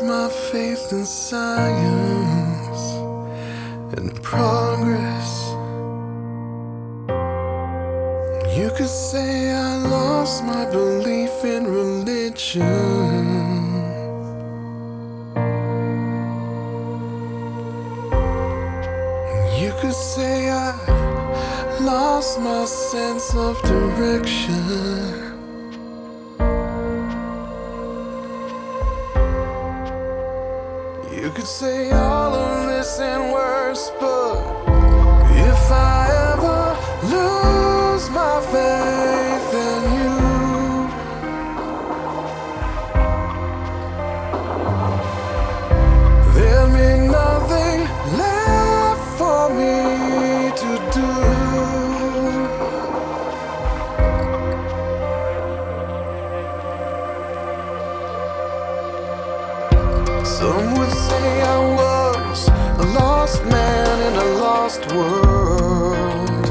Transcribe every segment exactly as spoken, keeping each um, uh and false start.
lost my faith in science and progress. You could say I lost my belief in religion. You could say I lost my sense of direction. You could say all of this and worse, but if I ever lose my faith in you, there'll be nothing left for me to do. Some would say I was a lost man in a lost world.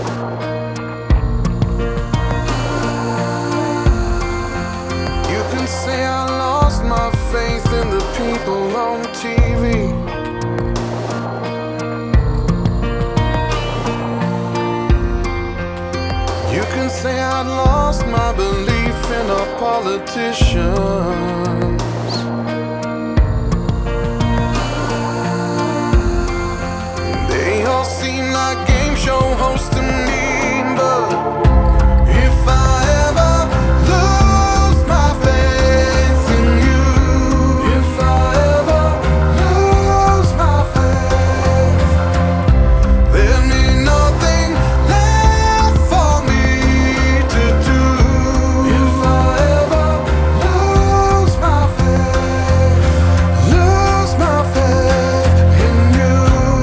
You can say I lost my faith in the people on T V. You can say I lost my belief in our politicians. Seem like game show hosts to me, but if I ever lose my faith in you, if I ever lose my faith, there'll be nothing left for me to do. If I ever lose my faith, lose my faith in you.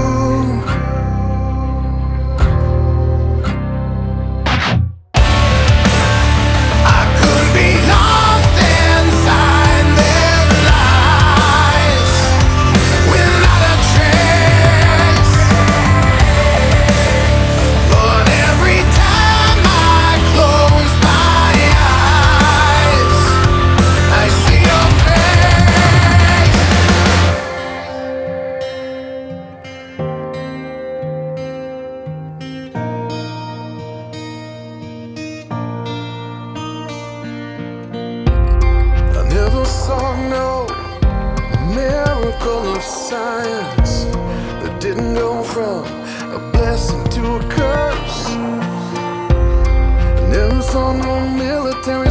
Never saw no miracle of science that didn't go from a blessing to a curse. Never saw no military